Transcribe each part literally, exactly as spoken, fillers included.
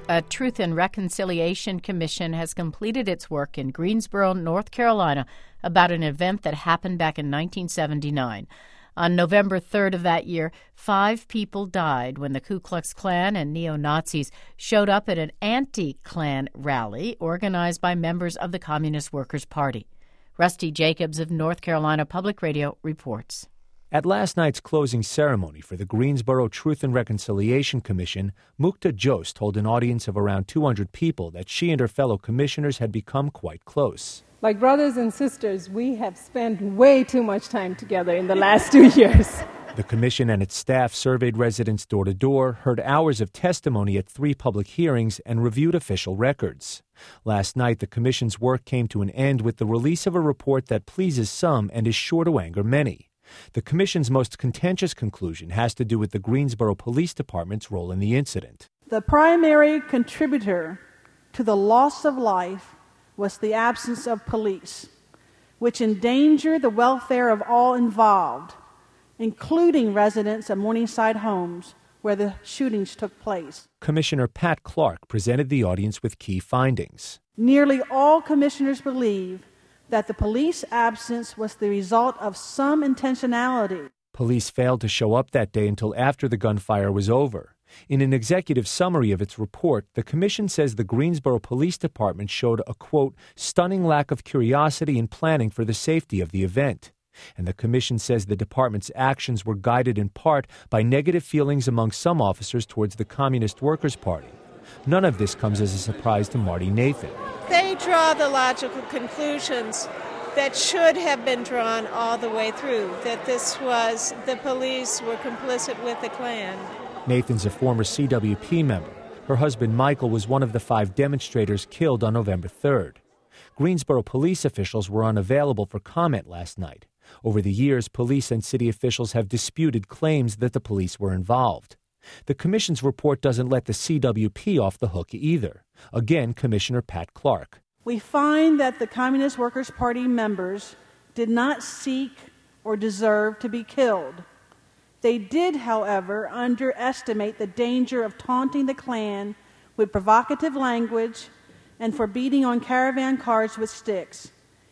A Truth and Reconciliation Commission has completed its work in Greensboro, North Carolina, about an event that happened back in nineteen seventy-nine. On November third of that year, five people died when the Ku Klux Klan and neo-Nazis showed up at an anti-Klan rally organized by members of the Communist Workers' Party. Rusty Jacobs of North Carolina Public Radio reports. At last night's closing ceremony for the Greensboro Truth and Reconciliation Commission, Mukta Jose told an audience of around two hundred people that she and her fellow commissioners had become quite close. Like brothers and sisters, we have spent way too much time together in the last two years. The commission and its staff surveyed residents door to door, heard hours of testimony at three public hearings, and reviewed official records. Last night, the commission's work came to an end with the release of a report that pleases some and is sure to anger many. The commission's most contentious conclusion has to do with the Greensboro Police Department's role in the incident. The primary contributor to the loss of life was the absence of police, which endangered the welfare of all involved, including residents of Morningside Homes, where the shootings took place. Commissioner Pat Clark presented the audience with key findings. Nearly all commissioners believe that the police absence was the result of some intentionality. Police failed to show up that day until after the gunfire was over. In an executive summary of its report, the commission says the Greensboro Police Department showed a, quote, stunning lack of curiosity in planning for the safety of the event. And the commission says the department's actions were guided in part by negative feelings among some officers towards the Communist Workers' Party. None of this comes as a surprise to Marty Nathan. They draw the logical conclusions that should have been drawn all the way through, that this was, the police were complicit with the Klan. Nathan's a former C W P member. Her husband Michael was one of the five demonstrators killed on November third. Greensboro police officials were unavailable for comment last night. Over the years, police and city officials have disputed claims that the police were involved. The commission's report doesn't let the C W P off the hook either. Again, Commissioner Pat Clark. We find that the Communist Workers' Party members did not seek or deserve to be killed. They did, however, underestimate the danger of taunting the Klan with provocative language and for beating on caravan cars with sticks.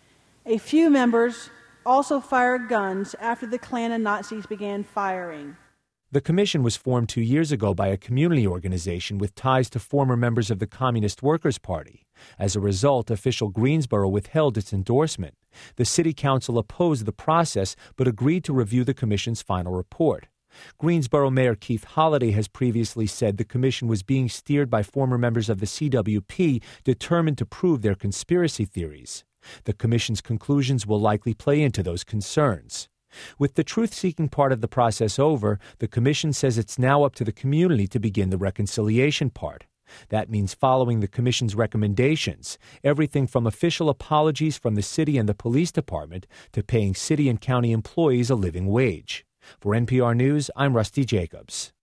A few members also fired guns after the Klan and Nazis began firing. The commission was formed two years ago by a community organization with ties to former members of the Communist Workers' Party. As a result, official Greensboro withheld its endorsement. The city council opposed the process but agreed to review the commission's final report. Greensboro Mayor Keith Holliday has previously said the commission was being steered by former members of the C W P determined to prove their conspiracy theories. The commission's conclusions will likely play into those concerns. With the truth-seeking part of the process over, the commission says it's now up to the community to begin the reconciliation part. That means following the commission's recommendations, everything from official apologies from the city and the police department to paying city and county employees a living wage. For N P R News, I'm Rusty Jacobs.